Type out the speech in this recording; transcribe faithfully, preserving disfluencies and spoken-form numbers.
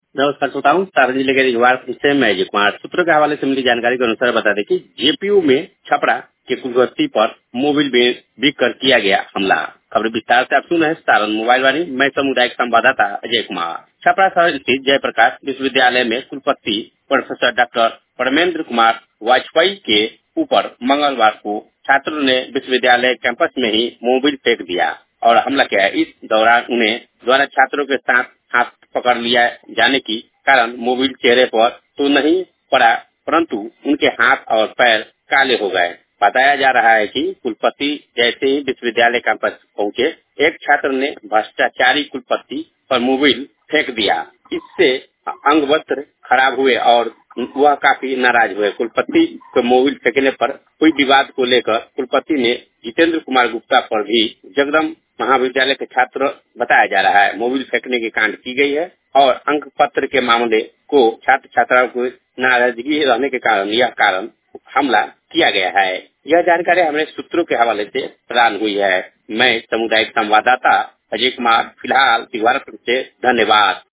नमस्कार श्रोताओं, सारण जिले के रिजवार से मैं अजय कुमार। सूत्रों के हवाले से मिली जानकारी के अनुसार बता दें कि जेपीयू में छपरा के कुलपति पर मोबाइल बिक कर किया गया हमला। खबर विस्तार से आप सुन रहे हैं सारण मोबाइल वाली। मैं सामुदायिक संवाददाता अजय कुमार। छपरा शहर स्थित जयप्रकाश विश्वविद्यालय में कुलपति प्रोफेसर डॉक्टर परमेंद्र कुमार वाजपेयी के ऊपर मंगलवार को छात्रों ने विश्वविद्यालय कैंपस में ही मोबाइल फेंक दिया और हमला किया। इस दौरान उन्हें द्वारा छात्रों के साथ हाथ पकड़ लिया जाने के कारण मोबाइल चेहरे पर तो नहीं पड़ा, परंतु उनके हाथ और पैर काले हो गए। बताया जा रहा है कि कुलपति जैसे ही विश्वविद्यालय कैंपस पहुंचे, एक छात्र ने भ्रष्टाचारी कुलपति पर मोबाइल फेंक दिया। इससे अंग वस्त्र खराब हुए और वह काफी नाराज हुए। कुलपति को मोबाइल फेंकने पर हुई विवाद को लेकर कुलपति ने जितेंद्र कुमार गुप्ता पर भी जगदम महाविद्यालय के छात्र बताया जा रहा है मोबाइल फेंकने की कांड की गई है और अंक पत्र के मामले को छात्र छात्राओं को नाराजगी रहने के कारण यह कारण हमला किया गया है। यह जानकारी हमारे सूत्रों के हवाले से प्रदान हुई है। मैं सामुदायिक संवाददाता अजय कुमार, फिलहाल दीवार से धन्यवाद।